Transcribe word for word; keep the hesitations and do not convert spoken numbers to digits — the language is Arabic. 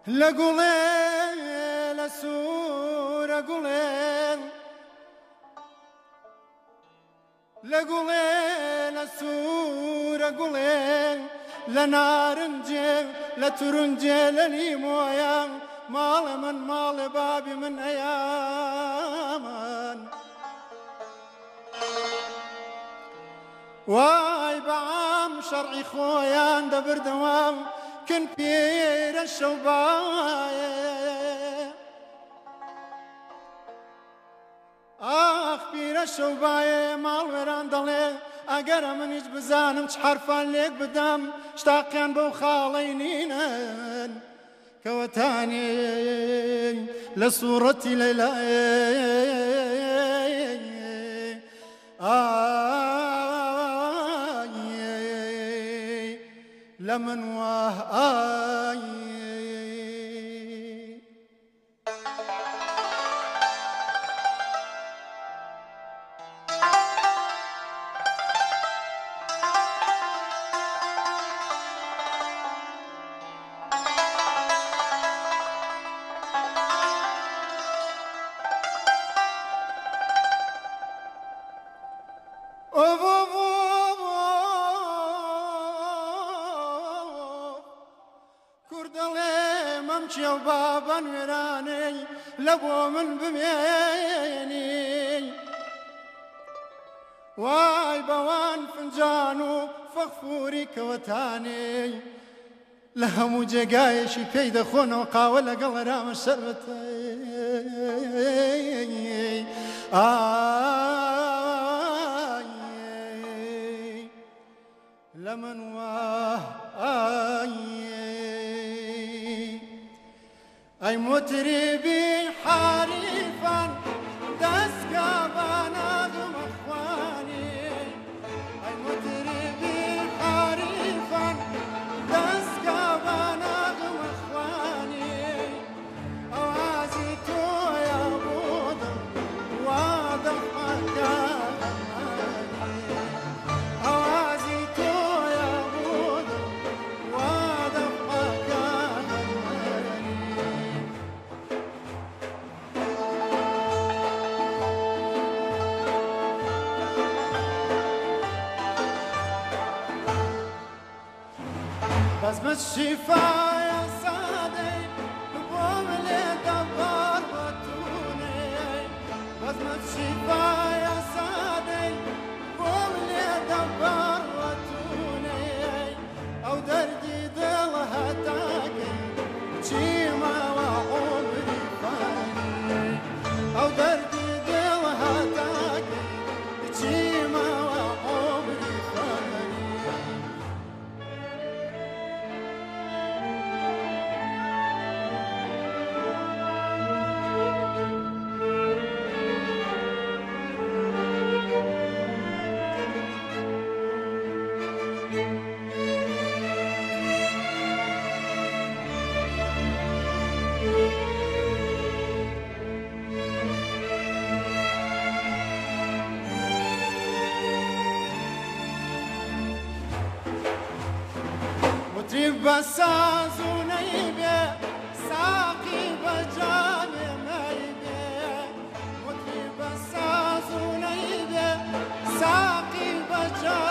لقولي لسورة قولي لقولي لسورة قولي لنارنجي لترنجي لليمويا مال من مال بابي من أياما واي بعام شرعي خويا دبر دوام كن بير الشوباية آخ بير الشوباية مال وران ضلي أقر من يج بزانم تحرفان ليك بدم اشتاقيان بو خالينينن كوتاني لصورتي ليلى آي لمن واه آي يا بابا نوراني لبو من بميني واي بوان فنجانو فغفوري كوتاني لهم جقايشي بيد خون وقاول قل رام الشربت آي لمن واه آي أي متربي حريفا دسكا بناغم أخواني أي متربي حريفا دسكا بناغم أخواني أوازي تو يا بوضا واضح مكاني أوازي تو يا بوضا واضح مكاني بزمة الشفا يا صادي بقوم لي دبر وتوني بزمة الشفا يا صادي بقوم لي دبر وتوني أو دردي ضلها تاكي جيما وعمري فاني أو دردي ضلها تاكي جيما وعمري فاني مطرب بساز ونيبه ساقي بجاني ميبه مطرب بساز ونيبه ساقي بجاني